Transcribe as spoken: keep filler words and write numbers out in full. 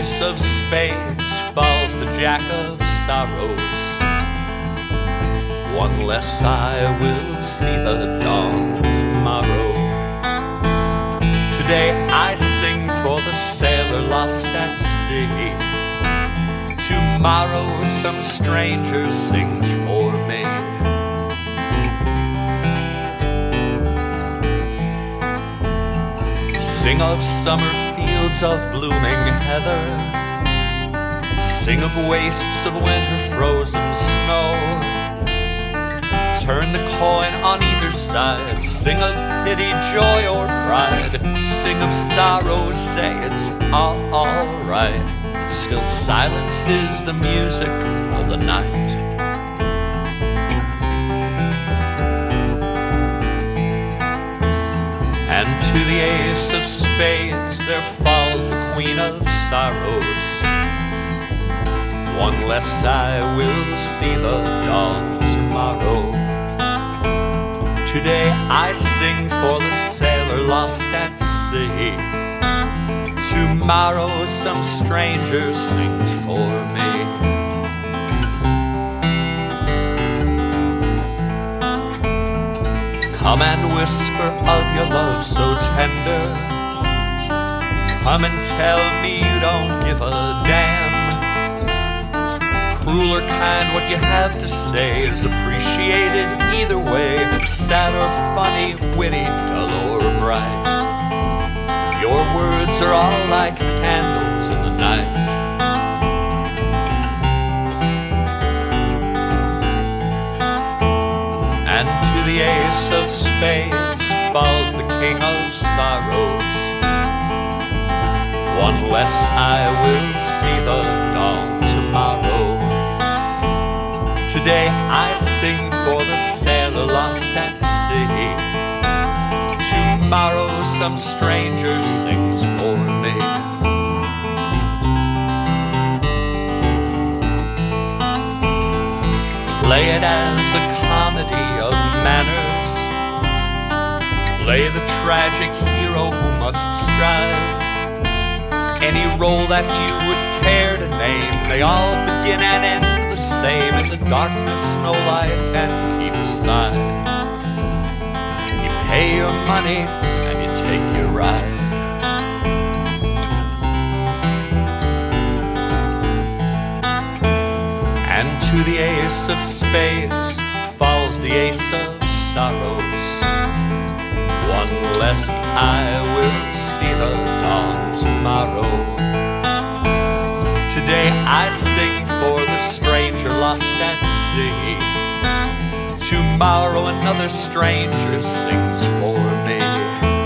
ace of spades falls the jack of sorrows. One less I will see the dawn tomorrow. Today I sing for the sailor lost at sea. Tomorrow some stranger sings for me. Sing of summer fields of blooming heather. Sing of wastes of winter frozen snow. Turn the coin on either side. Sing of pity, joy, or pride. Sing of sorrow, say it's all, all right. Still silence is the music of the night. And to the ace of spades there falls the queen of sorrows. One less I will see the dawn tomorrow. Today I sing for the sailor lost at sea. Tomorrow some stranger sings for me. Come and whisper of your love so tender. Come and tell me you don't give a damn. Cruel or kind, what you have to say is appreciated either way. Sad or funny, witty, dull or bright. Your words are all like candles in the night. And to the ace of spades falls the king of sorrows. One less I will see the dawn tomorrow. Today I sing for the sailor lost at sea. Tomorrow some stranger sings for me. Play it as a comedy of manners. Play the tragic hero who must strive. Any role that you would care to name, they all begin and end the same. In the darkness no life can keep aside. You pay your money and you take your ride. And to the ace of spades falls the ace of sorrows. One less I will see the dawn tomorrow. Today I sing for the stranger lost at sea. Tomorrow another stranger sings for me.